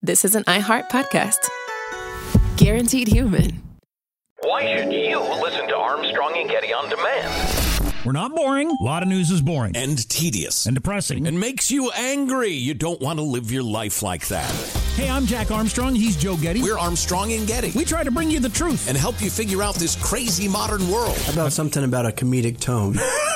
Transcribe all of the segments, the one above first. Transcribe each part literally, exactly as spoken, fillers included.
this is an iHeart podcast. Guaranteed human. Why should you listen to Armstrong and Getty on demand? We're not boring. A lot of news is boring. And tedious. And depressing. And makes you angry. You don't want to live your life like that. Hey, I'm Jack Armstrong. He's Joe Getty. We're Armstrong and Getty. We try to bring you the truth. And help you figure out this crazy modern world. How about something about a comedic tone?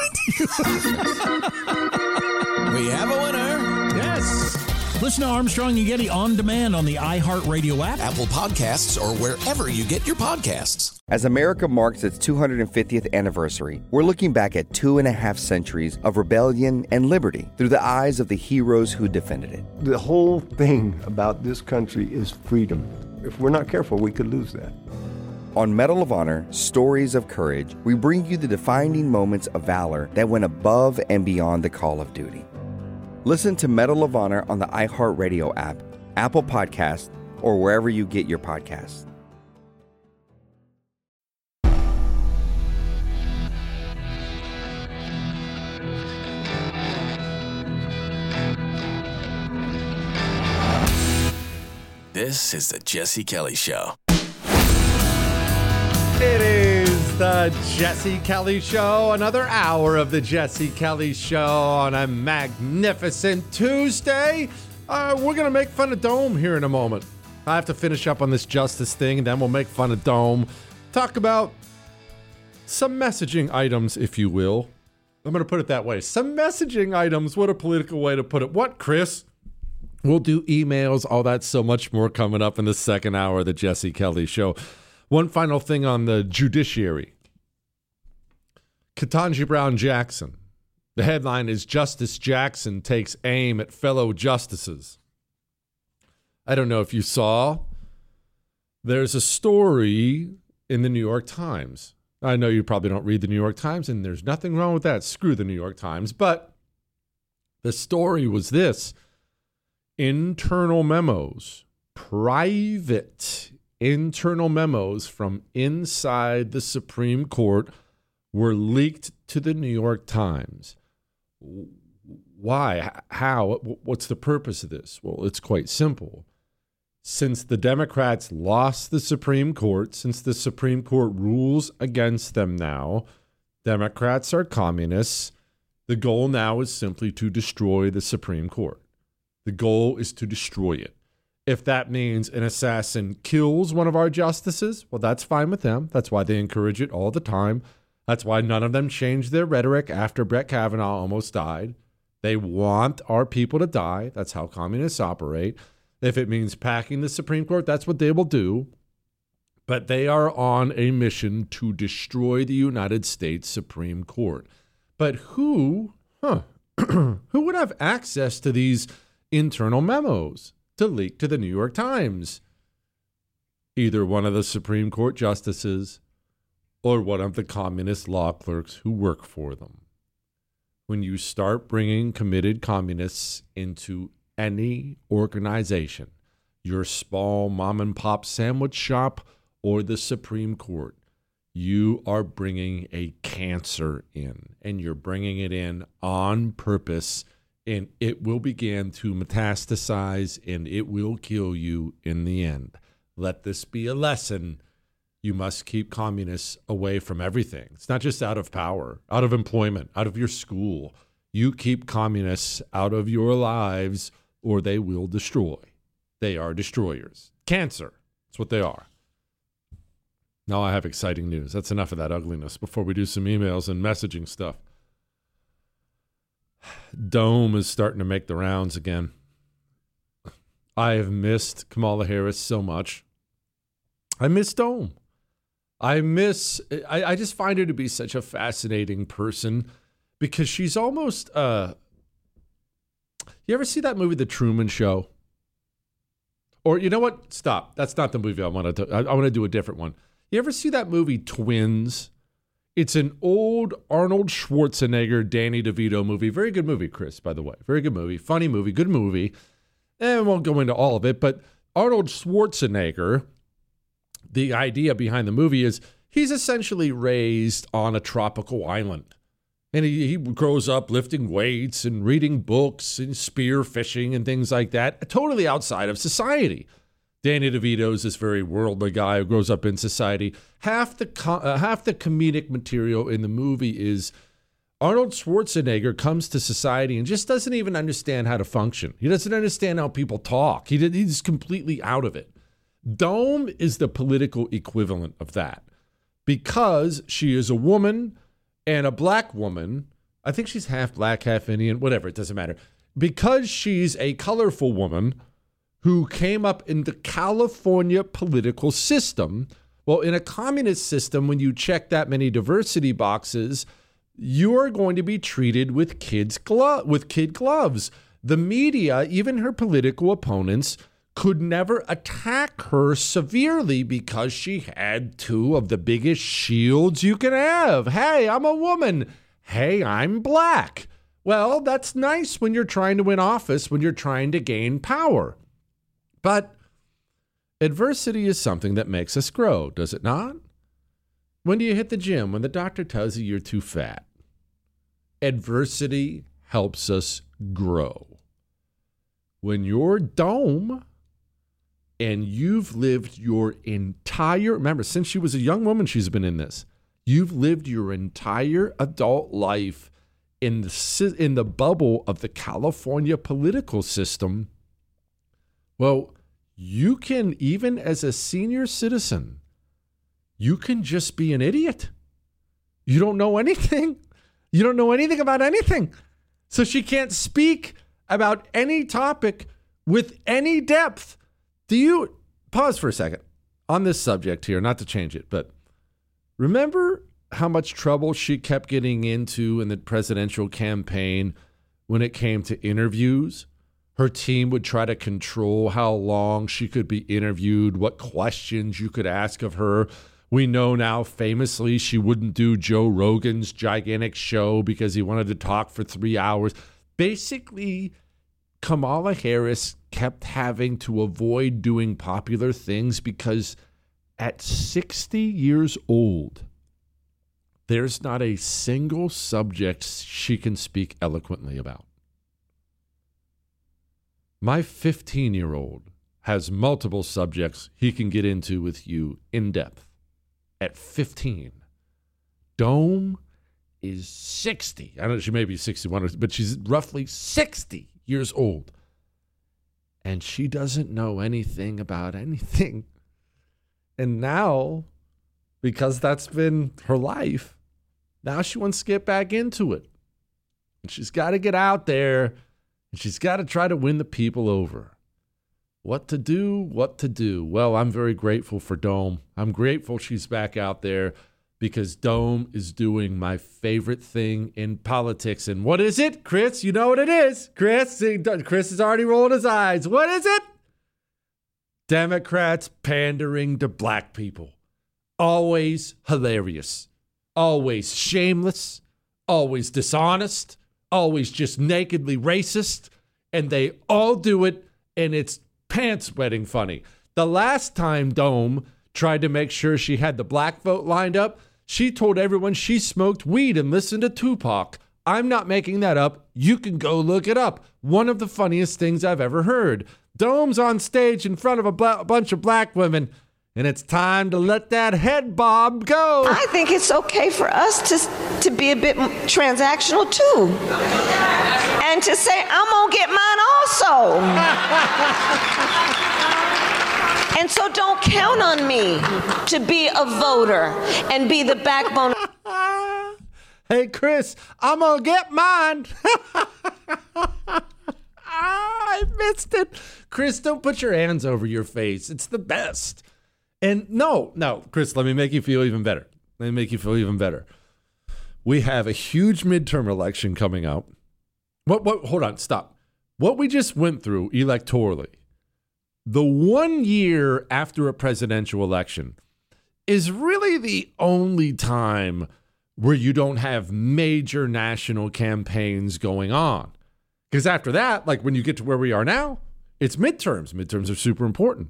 We have a winner. Yes. Listen to Armstrong and Getty on demand on the iHeartRadio app, Apple Podcasts, or wherever you get your podcasts. As America marks its two hundred fiftieth anniversary, we're looking back at two and a half centuries of rebellion and liberty through the eyes of the heroes who defended it. The whole thing about this country is freedom. If we're not careful, we could lose that. On Medal of Honor, Stories of Courage, we bring you the defining moments of valor that went above and beyond the call of duty. Listen to Medal of Honor on the iHeartRadio app, Apple Podcasts, or wherever you get your podcasts. This is the Jesse Kelly Show. It is the Jesse Kelly Show, another hour of the Jesse Kelly Show on a magnificent Tuesday. Uh, we're going to make fun of Dome here in a moment. I have to finish up on this justice thing, and then we'll make fun of Dome. Talk about some messaging items, if you will. I'm going to put it that way. Some messaging items. What a political way to put it. What, Chris? We'll do emails, all that, so much more coming up in the second hour of the Jesse Kelly Show. One final thing on the judiciary. Ketanji Brown Jackson. The headline is Justice Jackson takes aim at fellow justices. I don't know if you saw. There's a story in the New York Times. I know you probably don't read the New York Times, and there's nothing wrong with that. Screw the New York Times. But the story was this. Internal memos. Private internal memos from inside the Supreme Court were leaked to the New York Times. Why? How? What's the purpose of this? Well, it's quite simple. Since the Democrats lost the Supreme Court, since the Supreme Court rules against them now, Democrats are communists. The goal now is simply to destroy the Supreme Court. The goal is to destroy it. If that means an assassin kills one of our justices, well, that's fine with them. That's why they encourage it all the time. That's why none of them changed their rhetoric after Brett Kavanaugh almost died. They want our people to die. That's how communists operate. If it means packing the Supreme Court, that's what they will do. But they are on a mission to destroy the United States Supreme Court. But who, huh, who would have access to these internal memos to leak to the New York Times? Either one of the Supreme Court justices or one of the communist law clerks who work for them. When you start bringing committed communists into any organization, your small mom and pop sandwich shop or the Supreme Court, you are bringing a cancer in, and you're bringing it in on purpose. And it will begin to metastasize, and it will kill you in the end. Let this be a lesson. You must keep communists away from everything. It's not just out of power, out of employment, out of your school. You keep communists out of your lives, or they will destroy. They are destroyers. Cancer. That's what they are. Now I have exciting news. That's enough of that ugliness before we do some emails and messaging stuff. Dome is starting to make the rounds again. I have missed Kamala Harris so much. I miss Dome. I miss, I, I just find her to be such a fascinating person because she's almost, uh, you ever see that movie, The Truman Show? Or you know what? Stop. That's not the movie I want to, I, I want to do a different one. You ever see that movie, Twins? It's an old Arnold Schwarzenegger, Danny DeVito movie. Very good movie, Chris, by the way. Very good movie. Funny movie. Good movie. And I won't go into all of it, but Arnold Schwarzenegger, the idea behind the movie is he's essentially raised on a tropical island. And he, he grows up lifting weights and reading books and spear fishing and things like that, totally outside of society. Danny DeVito is this very worldly guy who grows up in society. Half the co- uh, half the comedic material in the movie is Arnold Schwarzenegger comes to society and just doesn't even understand how to function. He doesn't understand how people talk. He did, he's completely out of it. Dome is the political equivalent of that because she is a woman and a black woman. I think she's half black, half Indian, whatever, it doesn't matter. Because she's a colorful woman who came up in the California political system. Well, in a communist system, when you check that many diversity boxes, you are going to be treated with kids glo- with kid gloves. The media, even her political opponents, could never attack her severely because she had two of the biggest shields you can have. Hey, I'm a woman. Hey, I'm black. Well, that's nice when you're trying to win office, when you're trying to gain power. But adversity is something that makes us grow, does it not? When do you hit the gym? When the doctor tells you you're too fat. Adversity helps us grow. When you're Dome and you've lived your entire, remember, since she was a young woman, she's been in this. You've lived your entire adult life in the, in the bubble of the California political system. Well, you can, even as a senior citizen, you can just be an idiot. You don't know anything. You don't know anything about anything. So she can't speak about any topic with any depth. Do you, pause for a second on this subject here, not to change it, but remember how much trouble she kept getting into in the presidential campaign when it came to interviews? Her team would try to control how long she could be interviewed, what questions you could ask of her. We know now famously she wouldn't do Joe Rogan's gigantic show because he wanted to talk for three hours. Basically, Kamala Harris kept having to avoid doing popular things because at sixty years old, there's not a single subject she can speak eloquently about. My fifteen-year-old has multiple subjects he can get into with you in depth at fifteen. Dome is sixty. I don't know, she may be sixty-one, but she's roughly sixty years old. And she doesn't know anything about anything. And now, because that's been her life, now she wants to get back into it. And she's got to get out there. And she's got to try to win the people over. What to do? What to do? Well, I'm very grateful for Dome. I'm grateful she's back out there because Dome is doing my favorite thing in politics. And what is it, Chris? You know what it is. Chris, Chris has already rolled his eyes. What is it? Democrats pandering to black people. Always hilarious. Always shameless. Always dishonest. Always just nakedly racist, and they all do it, and it's pants-wetting funny. The last time Dome tried to make sure she had the black vote lined up, she told everyone she smoked weed and listened to Tupac. I'm not making that up. You can go look it up. One of the funniest things I've ever heard. Dome's on stage in front of a bla- bunch of black women, and it's time to let that head bob go. I think it's okay for us to, to be a bit transactional too. And to say, I'm gonna get mine also. And so don't count on me to be a voter and be the backbone. Hey, Chris, I'm gonna get mine. I missed it. Chris, don't put your hands over your face. It's the best. And no, no, Chris, let me make you feel even better. Let me make you feel even better. We have a huge midterm election coming up. What, what, hold on, stop. What we just went through electorally, the one year after a presidential election is really the only time where you don't have major national campaigns going on. Because after that, like when you get to where we are now, it's midterms. Midterms are super important.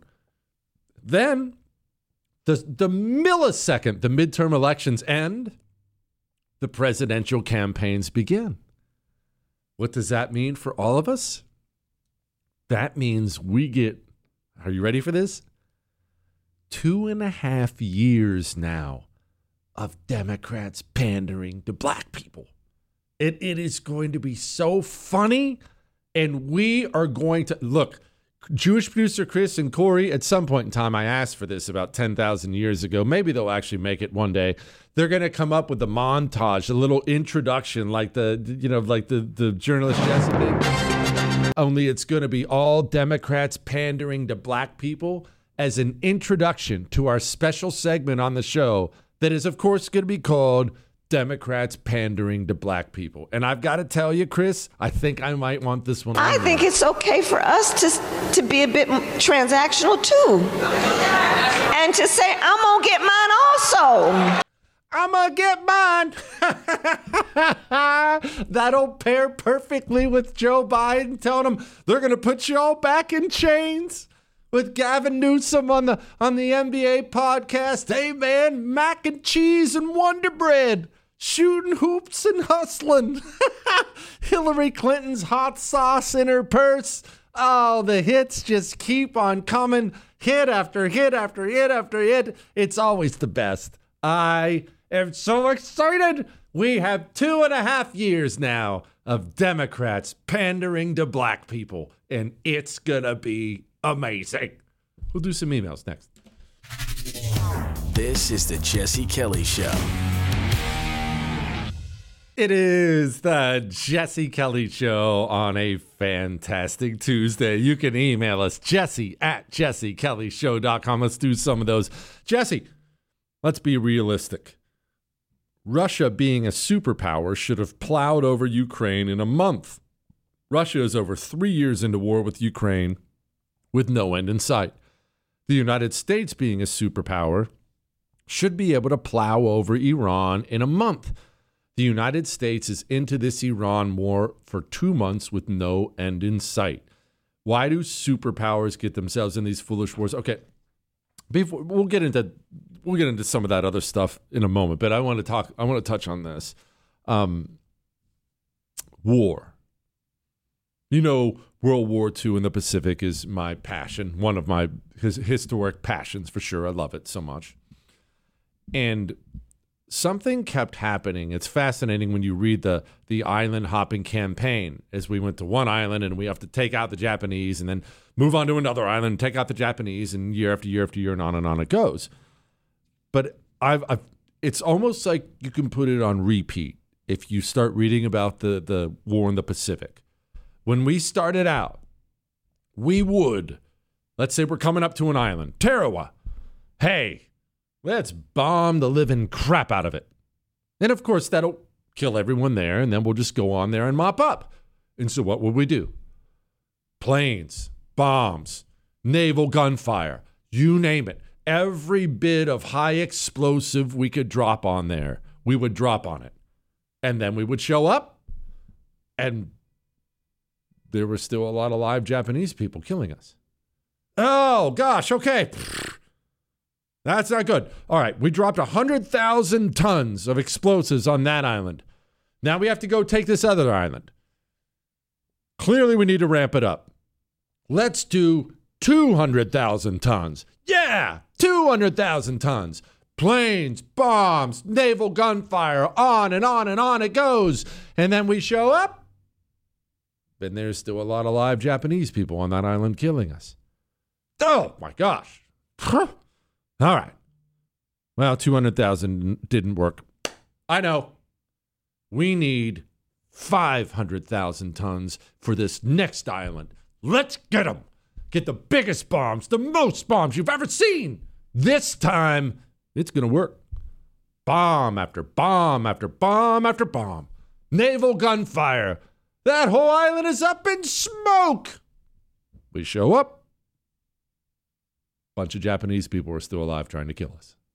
Then, the, the millisecond the midterm elections end, the presidential campaigns begin. What does that mean for all of us? That means we get, are you ready for this? Two and a half years now of Democrats pandering to black people. It, it is going to be so funny, and we are going to, look, Jewish producer Chris and Corey, at some point in time, I asked for this about ten thousand years ago. Maybe they'll actually make it one day. They're going to come up with a montage, a little introduction, like the, you know, like the, the journalist Jesse did. Only it's going to be all Democrats pandering to black people as an introduction to our special segment on the show that is, of course, going to be called Democrats Pandering to Black People. And I've got to tell you, Chris, I think I might want this one. I think it's okay for us to, to be a bit transactional, too. And to say, I'm going to get mine also. I'm going to get mine. That'll pair perfectly with Joe Biden telling them they're going to put you all back in chains. With Gavin Newsom on the on the N B A podcast. Hey, man, mac and cheese and Wonder Bread. Shooting hoops and hustling. Hillary Clinton's hot sauce in her purse. Oh, the hits just keep on coming. Hit after hit after hit after hit. It's always the best. I am so excited. We have two and a half years now of Democrats pandering to black people. And it's going to be amazing. We'll do some emails next. This is the Jesse Kelly Show. It is the Jesse Kelly Show on a fantastic Tuesday. You can email us, Jesse at jesse kelly show dot com. Let's do some of those. Jesse, let's be realistic. Russia, being a superpower, should have plowed over Ukraine in a month. Russia is over three years into war with Ukraine, with no end in sight. The United States, being a superpower, should be able to plow over Iran in a month. The United States is into this Iran war for two months with no end in sight. Why do superpowers get themselves in these foolish wars? Okay, before, we'll get into we'll get into some of that other stuff in a moment, but I want to talk. I want to touch on this. Um, war. You know, World War Two in the Pacific is my passion, one of my his, historic passions for sure. I love it so much. And something kept happening. It's fascinating when you read the the island hopping campaign, as we went to one island and we have to take out the Japanese and then move on to another island and take out the Japanese, and year after year after year and on and on it goes. But I've, I've it's almost like you can put it on repeat if you start reading about the, the war in the Pacific. When we started out, we would, let's say we're coming up to an island, Tarawa. Hey, let's bomb the living crap out of it. And of course, that'll kill everyone there, and then we'll just go on there and mop up. And so what would we do? Planes, bombs, naval gunfire, you name it. Every bit of high explosive we could drop on there, we would drop on it. And then we would show up, and there were still a lot of live Japanese people killing us. Oh, gosh, okay. That's not good. All right, we dropped one hundred thousand tons of explosives on that island. Now we have to go take this other island. Clearly, we need to ramp it up. Let's do two hundred thousand tons. Yeah, two hundred thousand tons. Planes, bombs, naval gunfire, on and on and on it goes. And then we show up, and there's still a lot of live Japanese people on that island killing us. Oh, my gosh. All right. Well, two hundred thousand didn't work. I know. We need five hundred thousand tons for this next island. Let's get them. Get the biggest bombs, the most bombs you've ever seen. This time, it's going to work. Bomb after bomb after bomb after bomb. Naval gunfire. That whole island is up in smoke. We show up. Bunch of Japanese people are still alive trying to kill us.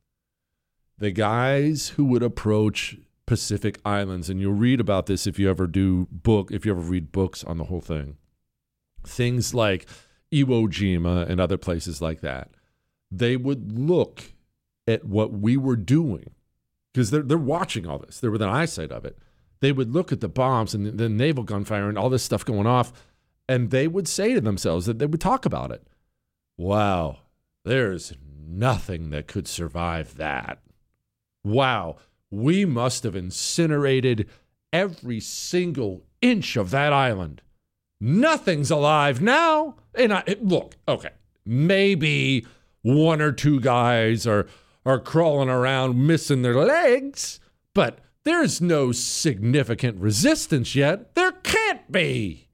The guys who would approach Pacific Islands, and you'll read about this if you ever do book, if you ever read books on the whole thing. Things like Iwo Jima and other places like that. They would look at what we were doing because they're, they're watching all this. They're within eyesight of it. They would look at the bombs and the, the naval gunfire and all this stuff going off, and they would say to themselves that they would talk about it. Wow, there's nothing that could survive that. Wow, we must have incinerated every single inch of that island. Nothing's alive now. And I, look, okay, maybe one or two guys are, are crawling around missing their legs, but there's no significant resistance yet. There can't be.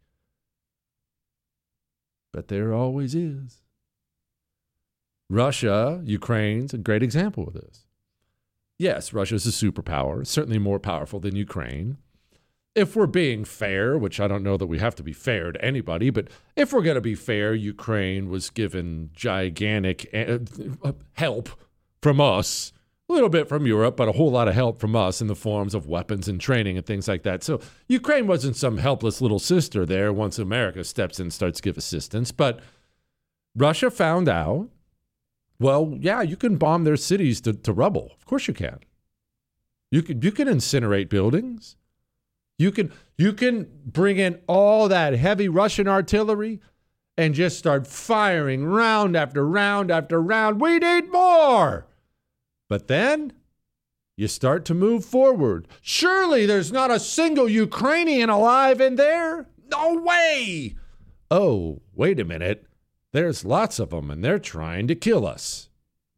But there always is. Russia, Ukraine's a great example of this. Yes, Russia's a superpower, certainly more powerful than Ukraine. If we're being fair, which I don't know that we have to be fair to anybody, but if we're going to be fair, Ukraine was given gigantic help from us, a little bit from Europe, but a whole lot of help from us in the forms of weapons and training and things like that. So Ukraine wasn't some helpless little sister there once America steps in and starts to give assistance. But Russia found out, well, yeah, you can bomb their cities to, to rubble. Of course you can. You can, you can incinerate buildings. You can you can bring in all that heavy Russian artillery and just start firing round after round after round. We need more. But then you start to move forward. Surely there's not a single Ukrainian alive in there. No way. Oh, wait a minute. There's lots of them, and they're trying to kill us.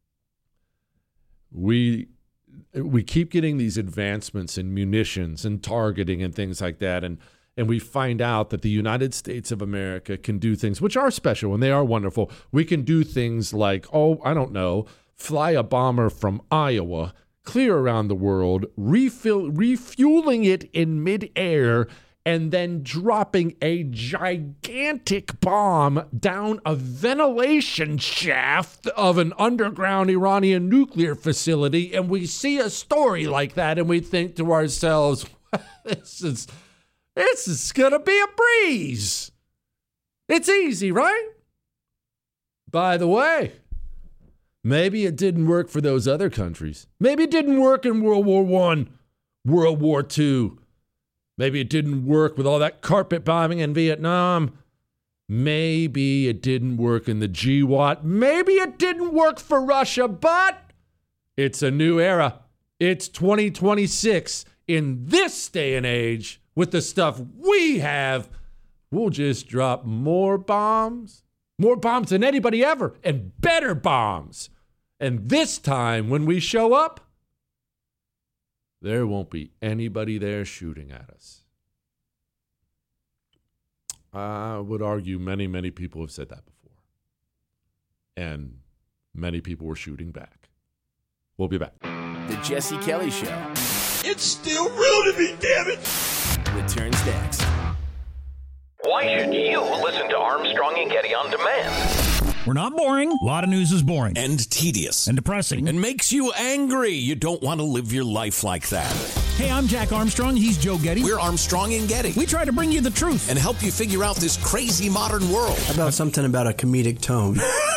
We... We keep getting these advancements in munitions and targeting and things like that. And, and we find out that the United States of America can do things which are special and they are wonderful. We can do things like, oh, I don't know, fly a bomber from Iowa, clear around the world, refill, refueling it in midair, and then dropping a gigantic bomb down a ventilation shaft of an underground Iranian nuclear facility. And we see a story like that and we think to ourselves, this is, this is going to be a breeze. It's easy, right? By the way, maybe it didn't work for those other countries. Maybe it didn't work in World War One, World War Two. Maybe it didn't work with all that carpet bombing in Vietnam. Maybe it didn't work in the G WOT. Maybe it didn't work for Russia, but it's a new era. It's twenty twenty-six. In this day and age, with the stuff we have, we'll just drop more bombs, more bombs than anybody ever, and better bombs. And this time, when we show up, there won't be anybody there shooting at us. I would argue many, many people have said that before. And many people were shooting back. We'll be back. The Jesse Kelly Show. It's still real to me, damn it! Returns next. Why should you listen to Armstrong and Getty on demand? We're not boring. A lot of news is boring. And tedious. And depressing. And makes you angry. You don't want to live your life like that. Hey, I'm Jack Armstrong. He's Joe Getty. We're Armstrong and Getty. We try to bring you the truth. And help you figure out this crazy modern world. How about something about a comedic tone?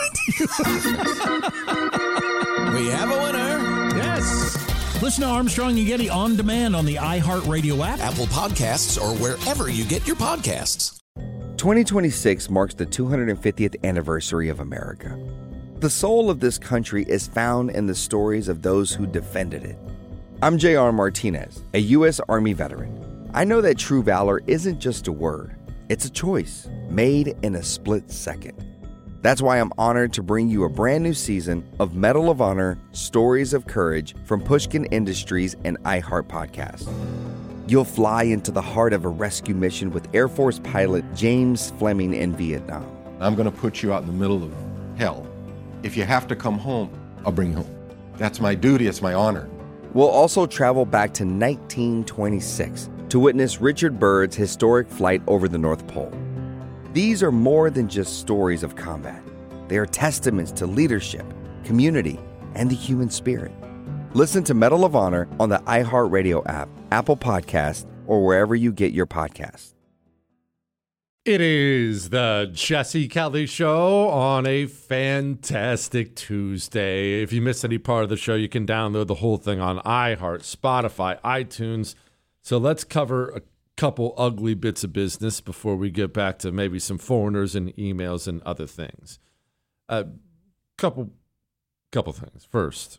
We have a winner. Yes. Listen to Armstrong and Getty on demand on the iHeartRadio app, Apple Podcasts, or wherever you get your podcasts. twenty twenty-six marks the two hundred fiftieth anniversary of America. The soul of this country is found in the stories of those who defended it. I'm J R Martinez, a U S Army veteran. I know that true valor isn't just a word. It's a choice made in a split second. That's why I'm honored to bring you a brand new season of Medal of Honor Stories of Courage from Pushkin Industries and iHeart Podcast. You'll fly into the heart of a rescue mission with Air Force pilot James Fleming in Vietnam. I'm going to put you out in the middle of hell. If you have to come home, I'll bring you home. That's my duty. It's my honor. We'll also travel back to nineteen twenty-six to witness Richard Byrd's historic flight over the North Pole. These are more than just stories of combat. They are testaments to leadership, community, and the human spirit. Listen to Medal of Honor on the iHeartRadio app, Apple Podcasts, or wherever you get your podcasts. It is the Jesse Kelly Show on a fantastic Tuesday. If you missed any part of the show, you can download the whole thing on iHeart, Spotify, iTunes. So let's cover a couple ugly bits of business before we get back to maybe some foreigners and emails and other things. A uh, couple, couple things. First,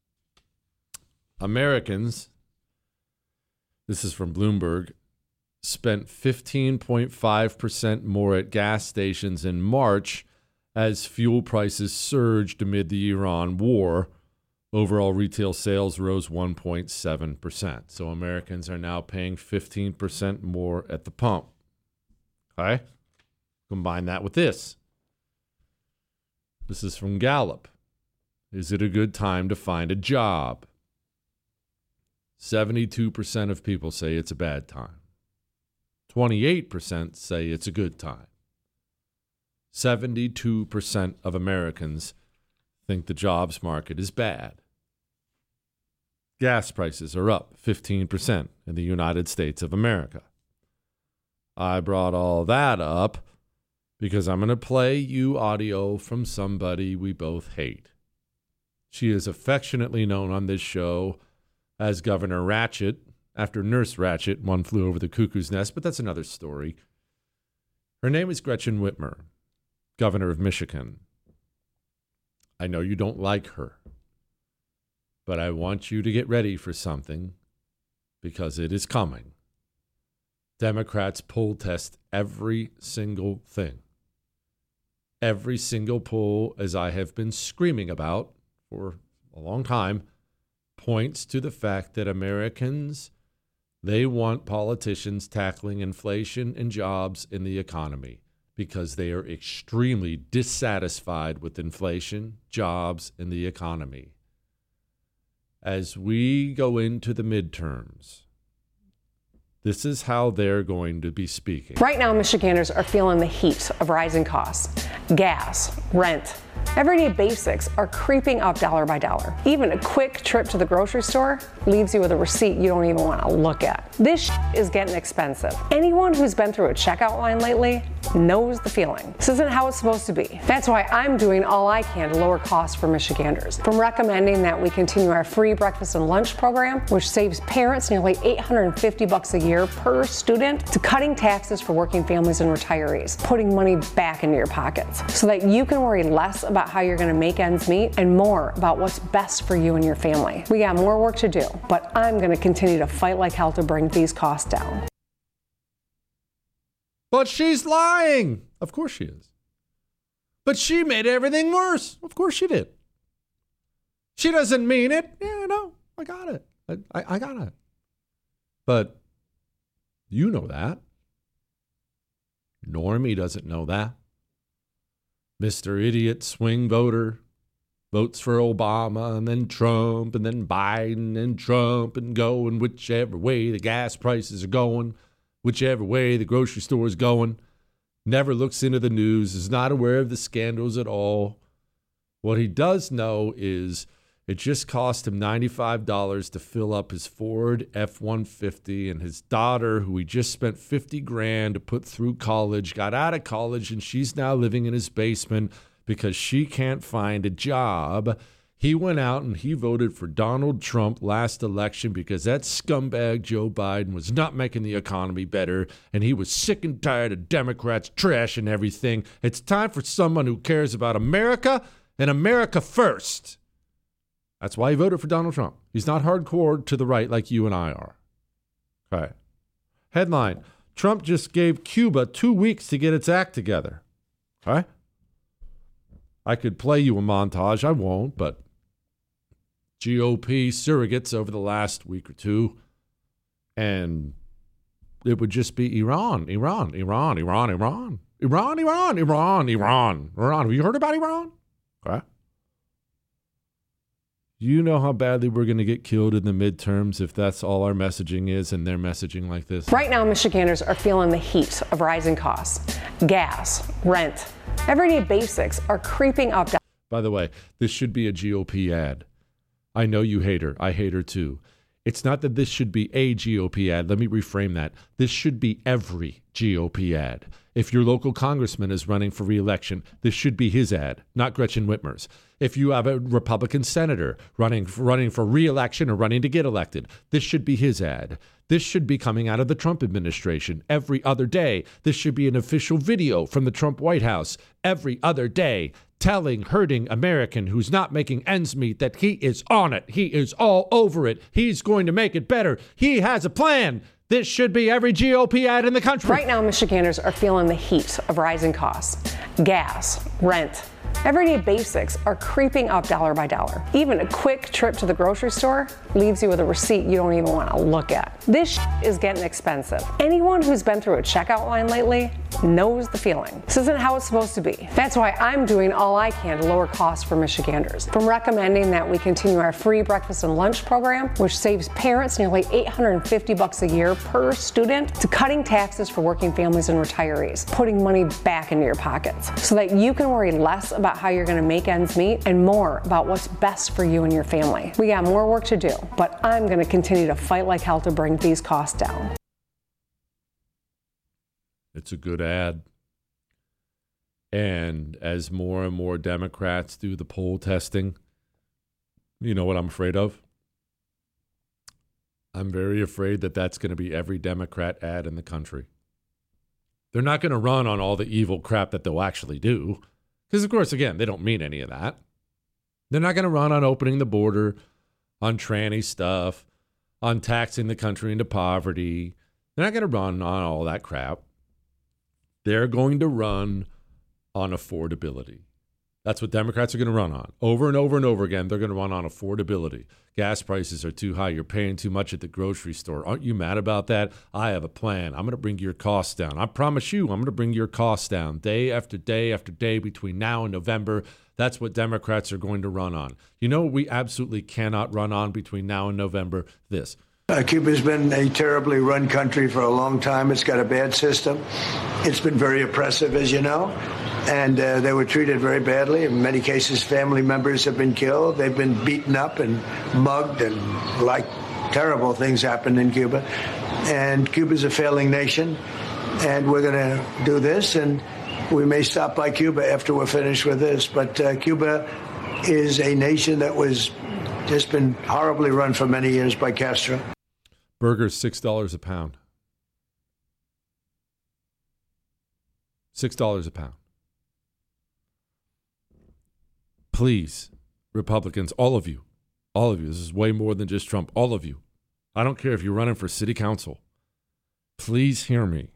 Americans, this is from Bloomberg, spent fifteen point five percent more at gas stations in March as fuel prices surged amid the Iran war. Overall retail sales rose one point seven percent. So Americans are now paying fifteen percent more at the pump. Okay? Combine that with this. This is from Gallup. Is it a good time to find a job? seventy-two percent of people say it's a bad time. twenty-eight percent say it's a good time. seventy-two percent of Americans think the jobs market is bad. Gas prices are up fifteen percent in the United States of America. I brought all that up because I'm going to play you audio from somebody we both hate. She is affectionately known on this show as Governor Ratchet, after Nurse Ratchet, One Flew Over the Cuckoo's Nest, but that's another story. Her name is Gretchen Whitmer, governor of Michigan. I know you don't like her, but I want you to get ready for something because it is coming. Democrats poll test every single thing. Every single poll, as I have been screaming about for a long time, points to the fact that Americans, they want politicians tackling inflation and jobs in the economy because they are extremely dissatisfied with inflation, jobs, and the economy. As we go into the midterms, this is how they're going to be speaking. Right now, Michiganders are feeling the heat of rising costs. Gas, rent, everyday basics are creeping up dollar by dollar. Even a quick trip to the grocery store leaves you with a receipt you don't even want to look at. This sh- is getting expensive. Anyone who's been through a checkout line lately knows the feeling. This isn't how it's supposed to be. That's why I'm doing all I can to lower costs for Michiganders. From recommending that we continue our free breakfast and lunch program, which saves parents nearly eight hundred fifty bucks a year per student, to cutting taxes for working families and retirees, putting money back into your pockets so that you can worry less about how you're going to make ends meet and more about what's best for you and your family. We got more work to do, but I'm going to continue to fight like hell to bring these costs down. But she's lying. Of course she is. But she made everything worse. Of course she did. She doesn't mean it. Yeah, no, I got it. I, I, I got it. But you know that. Normie doesn't know that. Mister Idiot swing voter votes for Obama and then Trump and then Biden and Trump and going whichever way the gas prices are going, whichever way the grocery store is going, never looks into the news, is not aware of the scandals at all. What he does know is it just cost him ninety-five dollars to fill up his Ford F one fifty, and his daughter, who he just spent fifty grand to put through college, got out of college, and she's now living in his basement because she can't find a job. He went out and he voted for Donald Trump last election because that scumbag Joe Biden was not making the economy better, and he was sick and tired of Democrats trashing everything. It's time for someone who cares about America and America first. That's why he voted for Donald Trump. He's not hardcore to the right like you and I are. Okay. Headline, Trump just gave Cuba two weeks to get its act together. Okay. I could play you a montage. I won't, but G O P surrogates over the last week or two, and it would just be Iran, Iran, Iran, Iran, Iran, Iran, Iran, Iran, Iran, Iran. Have you heard about Iran? Okay. You know how badly we're going to get killed in the midterms if that's all our messaging is and they're messaging like this? Right now, Michiganders are feeling the heat of rising costs. Gas, rent, everyday basics are creeping up. By the way, this should be a G O P ad. I know you hate her. I hate her too. It's not that this should be a G O P ad. Let me reframe that. This should be every G O P ad. If your local congressman is running for re-election, this should be his ad, not Gretchen Whitmer's. If you have a Republican senator running running for re-election or running to get elected, this should be his ad. This should be coming out of the Trump administration every other day. This should be an official video from the Trump White House every other day, telling hurting American who's not making ends meet that he is on it. He is all over it. He's going to make it better. He has a plan. This should be every G O P ad in the country. Right now, Michiganders are feeling the heat of rising costs. Gas, rent, everyday basics are creeping up dollar by dollar. Even a quick trip to the grocery store leaves you with a receipt you don't even want to look at. This sh- is getting expensive. Anyone who's been through a checkout line lately knows the feeling. This isn't how it's supposed to be. That's why I'm doing all I can to lower costs for Michiganders. From recommending that we continue our free breakfast and lunch program, which saves parents nearly eight hundred fifty bucks a year per student, to cutting taxes for working families and retirees, putting money back into your pockets so that you can worry less about how you're going to make ends meet and more about what's best for you and your family. We got more work to do, but I'm going to continue to fight like hell to bring these costs down. It's a good ad. And as more and more Democrats do the poll testing, you know what I'm afraid of? I'm very afraid that that's going to be every Democrat ad in the country. They're not going to run on all the evil crap that they'll actually do. Because, of course, again, they don't mean any of that. They're not going to run on opening the border, on tranny stuff, on taxing the country into poverty. They're not going to run on all that crap. They're going to run on affordability. That's what Democrats are going to run on. Over and over and over again, they're going to run on affordability. Gas prices are too high. You're paying too much at the grocery store. Aren't you mad about that? I have a plan. I'm going to bring your costs down. I promise you, I'm going to bring your costs down day after day after day between now and November. That's what Democrats are going to run on. You know what we absolutely cannot run on between now and November? This. Uh, Cuba's been a terribly run country for a long time. It's got a bad system. It's been very oppressive, as you know, and uh, they were treated very badly. In many cases, family members have been killed. They've been beaten up and mugged, and like terrible things happened in Cuba. And Cuba's a failing nation, and we're going to do this, and we may stop by Cuba after we're finished with this. But uh, Cuba is a nation that was just been horribly run for many years by Castro. Burgers, six dollars a pound. six dollars a pound. Please, Republicans, all of you, all of you, this is way more than just Trump, all of you. I don't care if you're running for city council. Please hear me.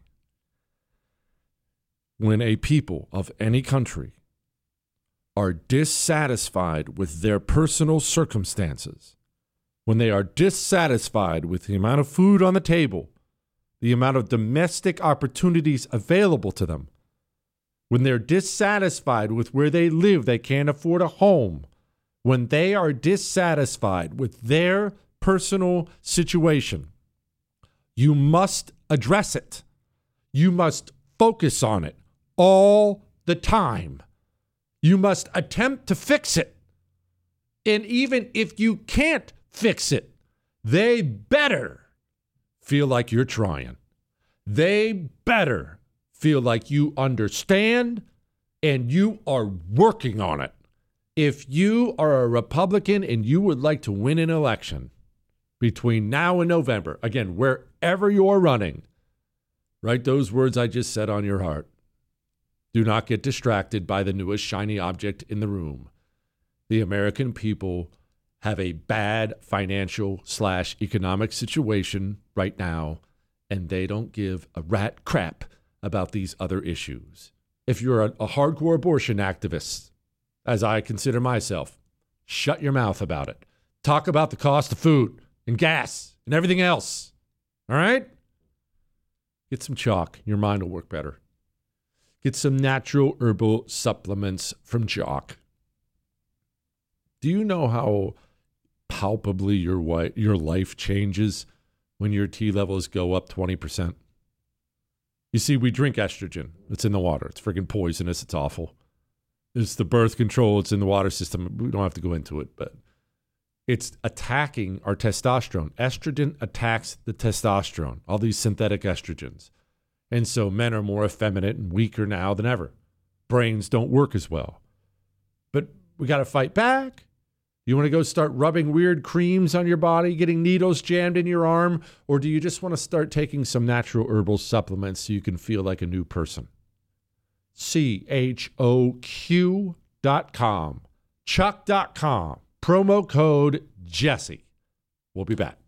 When a people of any country are dissatisfied with their personal circumstances, when they are dissatisfied with the amount of food on the table, the amount of domestic opportunities available to them, when they're dissatisfied with where they live, they can't afford a home, when they are dissatisfied with their personal situation, you must address it. You must focus on it all the time. You must attempt to fix it. And even if you can't fix it, they better feel like you're trying. They better feel like you understand and you are working on it. If you are a Republican and you would like to win an election between now and November, again, wherever you're running, write those words I just said on your heart. Do not get distracted by the newest shiny object in the room. The American people have a bad financial slash economic situation right now, and they don't give a rat crap about these other issues. If you're a, a hardcore abortion activist, as I consider myself, shut your mouth about it. Talk about the cost of food and gas and everything else. All right? Get some chalk. Your mind will work better. Get some natural herbal supplements from Jock. Do you know how palpably your wi- your life changes when your T levels go up twenty percent? You see, we drink estrogen. It's in the water. It's freaking poisonous. It's awful. It's the birth control. It's in the water system. We don't have to go into it, but It's attacking our testosterone. Estrogen attacks the testosterone, all these synthetic estrogens. And so men are more effeminate and weaker now than ever. Brains don't work as well. But we got to fight back. You want to go start rubbing weird creams on your body, getting needles jammed in your arm, or do you just want to start taking some natural herbal supplements so you can feel like a new person? C H O Q dot com, chuck dot com, promo code Jesse. We'll be back.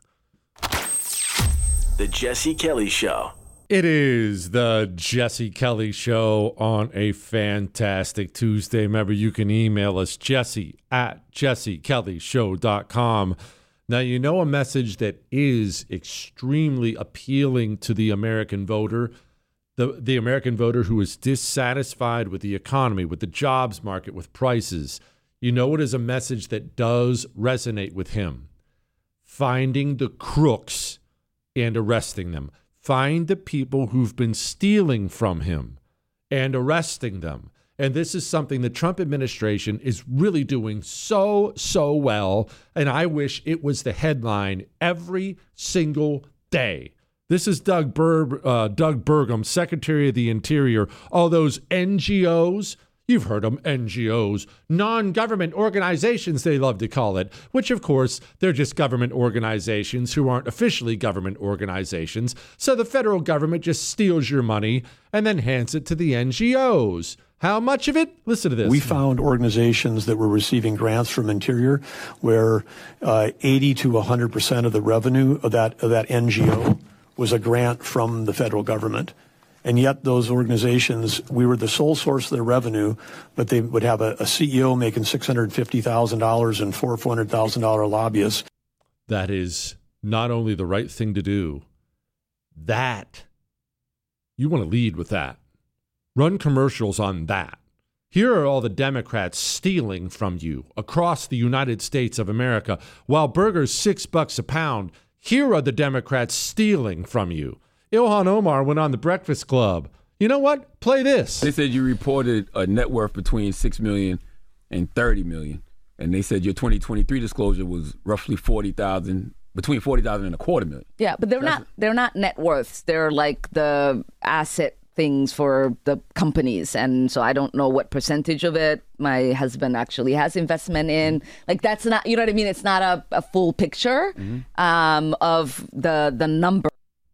The Jesse Kelly Show. It is the Jesse Kelly Show on a fantastic Tuesday. Remember, you can email us, Jesse at jesse kelly show dot com. Now, you know a message that is extremely appealing to the American voter, the, the American voter who is dissatisfied with the economy, with the jobs market, with prices. You know it is a message that does resonate with him. Finding the crooks and arresting them. Find the people who've been stealing from him and arresting them. And this is something the Trump administration is really doing so, so well. And I wish it was the headline every single day. This is Doug, Bur- uh, Doug Burgum, Secretary of the Interior. All those N G Os, you've heard them, N G Os, non-government organizations, they love to call it, which, of course, they're just government organizations who aren't officially government organizations. So the federal government just steals your money and then hands it to the N G Os. How much of it? Listen to this. We found organizations that were receiving grants from Interior where uh, eighty to one hundred percent of the revenue of that, of that N G O was a grant from the federal government. And yet those organizations, we were the sole source of their revenue, but they would have a, a C E O making six hundred fifty thousand dollars and four hundred thousand dollars lobbyists. That is not only the right thing to do, that, you want to lead with that. Run commercials on that. Here are all the Democrats stealing from you across the United States of America. While burgers six bucks a pound, here are the Democrats stealing from you. Ilhan Omar went on the Breakfast Club. You know what? Play this. They said you reported a net worth between six million dollars and thirty million dollars. And they said your twenty twenty-three disclosure was roughly forty thousand dollars, between forty thousand dollars and a quarter million. Yeah, but they're That's not they're not net worths. They're like the asset things for the companies. And so I don't know what percentage of it my husband actually has investment in. Like that's not, you know what I mean? It's not a, a full picture mm-hmm. um, of the the number.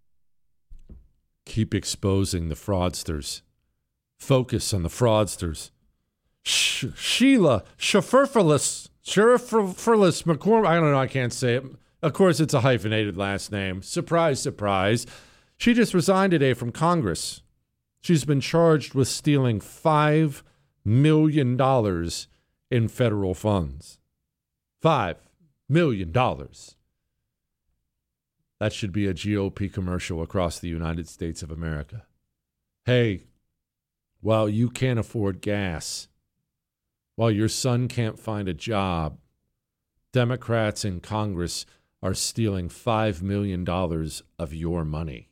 Keep exposing the fraudsters. Focus on the fraudsters. Sh- Sheila Shafurfurless, Shafurfurless McCormick. I don't know. I can't say it. Of course, it's a hyphenated last name. Surprise, surprise. She just resigned today from Congress. She's been charged with stealing five million dollars in federal funds. Five million dollars. That should be a G O P commercial across the United States of America. Hey, while you can't afford gas, while your son can't find a job, Democrats in Congress are stealing five million dollars of your money.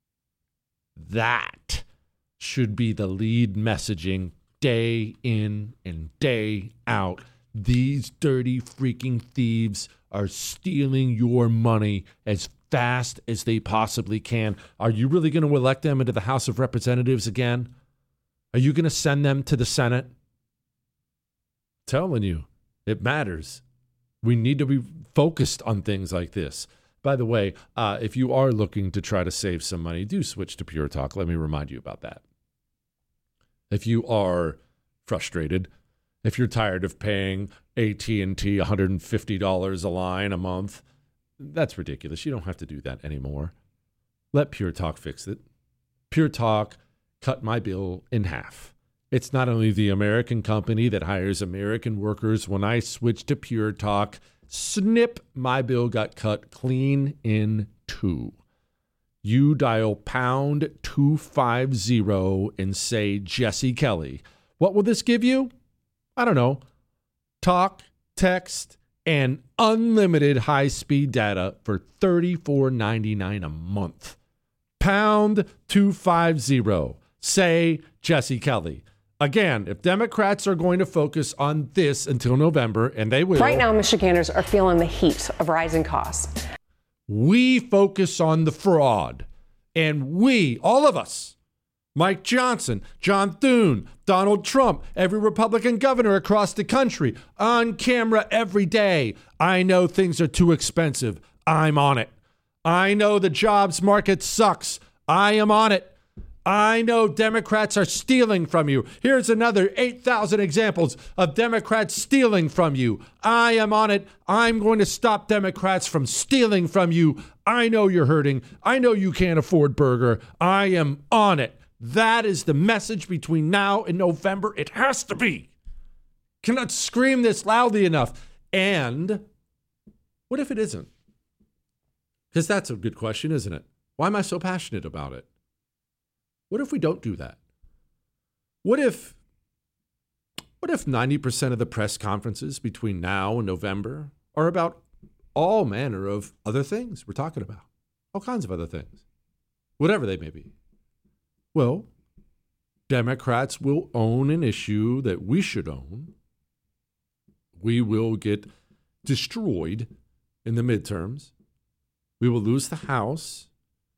That should be the lead messaging day in and day out. These dirty freaking thieves are stealing your money as fast as they possibly can. Are you really going to elect them into the House of Representatives again? Are you going to send them to the Senate? I'm telling you, it matters. We need to be focused on things like this. By the way, uh, if you are looking to try to save some money, do switch to Pure Talk. Let me remind you about that. If you are frustrated, if you're tired of paying A T and T one hundred fifty dollars a line a month, that's ridiculous. You don't have to do that anymore. Let Pure Talk fix it. Pure Talk cut my bill in half. It's not only the American company that hires American workers. When I switched to Pure Talk, snip, my bill got cut clean in two. You dial pound two fifty and say Jesse Kelly. What will this give you? I don't know. Talk, text, and unlimited high-speed data for thirty-four ninety-nine a month. Pound two fifty. Say Jesse Kelly. Again, if Democrats are going to focus on this until November, and they will. Right now, Michiganders are feeling the heat of rising costs. We focus on the fraud. And we, all of us, Mike Johnson, John Thune, Donald Trump, every Republican governor across the country, on camera every day. I know things are too expensive. I'm on it. I know the jobs market sucks. I am on it. I know Democrats are stealing from you. Here's another eight thousand examples of Democrats stealing from you. I am on it. I'm going to stop Democrats from stealing from you. I know you're hurting. I know you can't afford burger. I am on it. That is the message between now and November. It has to be. Cannot scream this loudly enough. And what if it isn't? Because that's a good question, isn't it? Why am I so passionate about it? What if we don't do that? What if what if ninety percent of the press conferences between now and November are about all manner of other things we're talking about? All kinds of other things. Whatever they may be. Well, Democrats will own an issue that we should own. We will get destroyed in the midterms. We will lose the House.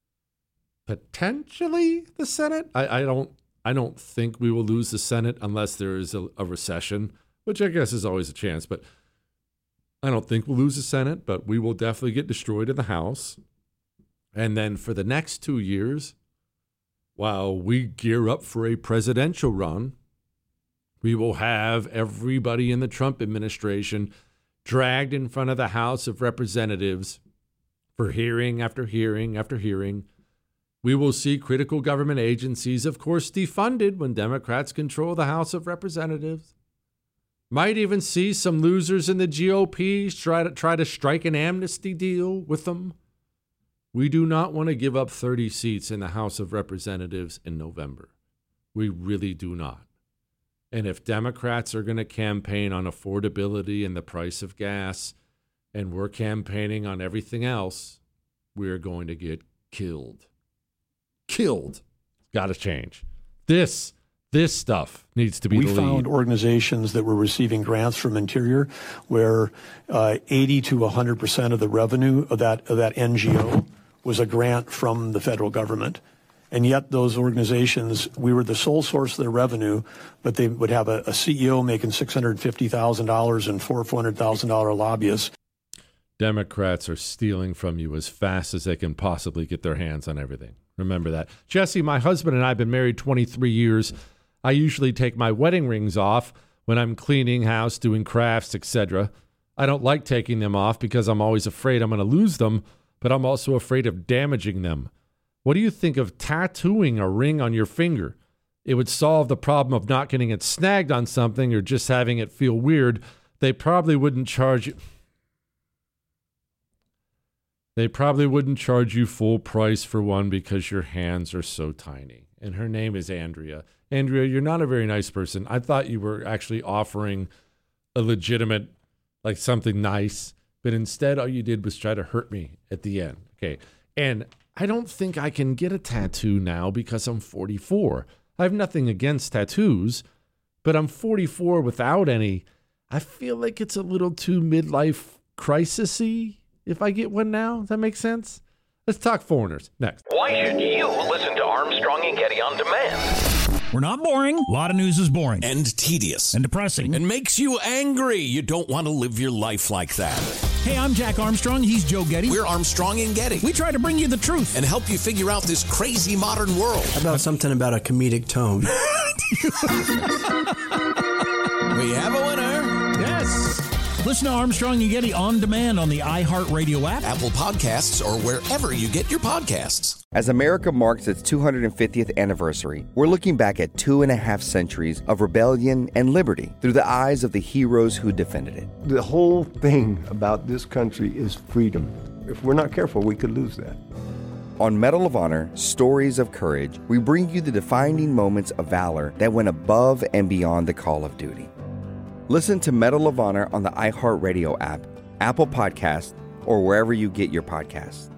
Potentially the Senate. I, I don't I don't think we will lose the Senate unless there is a, a recession, which I guess is always a chance. But I don't think we'll lose the Senate, but we will definitely get destroyed in the House. And then for the next two years, while we gear up for a presidential run, we will have everybody in the Trump administration dragged in front of the House of Representatives for hearing after hearing after hearing. We will see critical government agencies, of course, defunded when Democrats control the House of Representatives. Might even see some losers in the G O P try to try to strike an amnesty deal with them. We do not want to give up thirty seats in the House of Representatives in November. We really do not. And if Democrats are going to campaign on affordability and the price of gas, and we're campaigning on everything else, we're going to get killed. Killed. Got to change. This, this stuff needs to be We the lead. found organizations that were receiving grants from Interior where uh, eighty to one hundred percent of the revenue of that, of that N G O was a grant from the federal government. And yet those organizations, we were the sole source of their revenue, but they would have a, a C E O making six hundred fifty thousand dollars and four hundred thousand dollars lobbyists. Democrats are stealing from you as fast as they can possibly get their hands on everything. Remember that. Jesse, my husband and I have been married twenty-three years. I usually take my wedding rings off when I'm cleaning house, doing crafts, et cetera. I don't like taking them off because I'm always afraid I'm going to lose them, but I'm also afraid of damaging them. What do you think of tattooing a ring on your finger? It would solve the problem of not getting it snagged on something or just having it feel weird. They probably wouldn't charge you. They probably wouldn't charge you full price for one because your hands are so tiny. And her name is Andrea. Andrea, you're not a very nice person. I thought you were actually offering a legitimate, like something nice, but instead all you did was try to hurt me at the end. Okay. And I don't think I can get a tattoo now because I'm forty-four. I have nothing against tattoos, but I'm forty-four without any. I feel like it's a little too midlife crisis-y if I get one now. Does that make sense? Let's talk foreigners next. Why should you listen to Armstrong and Getty on demand? We're not boring. A lot of news is boring. And tedious. And depressing. And makes you angry. You don't want to live your life like that. Hey, I'm Jack Armstrong. He's Joe Getty. We're Armstrong and Getty. We try to bring you the truth. And help you figure out this crazy modern world. How about something about a comedic tone? We have a winner. Yes. Listen to Armstrong and Getty on demand on the iHeartRadio app, Apple Podcasts, or wherever you get your podcasts. As America marks its two hundred fiftieth anniversary, we're looking back at two and a half centuries of rebellion and liberty through the eyes of the heroes who defended it. The whole thing about this country is freedom. If we're not careful, we could lose that. On Medal of Honor, Stories of Courage, we bring you the defining moments of valor that went above and beyond the call of duty. Listen to Medal of Honor on the iHeartRadio app, Apple Podcasts, or wherever you get your podcasts.